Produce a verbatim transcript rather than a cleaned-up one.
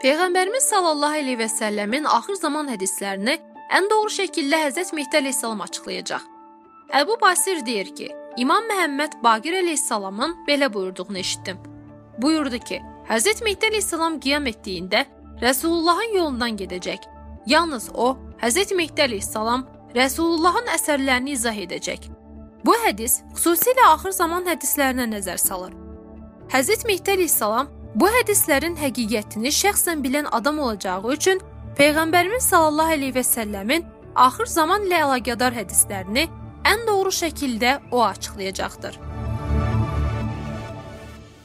Peyğəmbərimiz sallallahu əleyhi və səlləmin axır zaman hədislərini ən doğru şəkildə Həzrət Mehdi əleyhissalam açıqlayacaq. Əbu Basir deyir ki, İmam Məhəmməd Baqir əleyhissalamın belə buyurduğunu eşitdim. Buyurdu ki, Həzrət Mehdi əleyhissalam qiyam etdiyində Rəsulullahın yolundan gedəcək. Yalnız o, Həzrət Mehdi əleyhissalam Rəsulullahın əsərlərini izah edəcək. Bu hədis xüsusilə axır zaman hədislərinə nəzər salır. Həzrət Mehdi əleyhissalam bu hədislərin həqiqətini şəxsən bilən adam olacağı üçün Peyğəmbərimiz sallallahu əleyhi və səlləmin axır zaman ilə əlaqədar hədislərini ən doğru şəkildə o açıqlayacaqdır.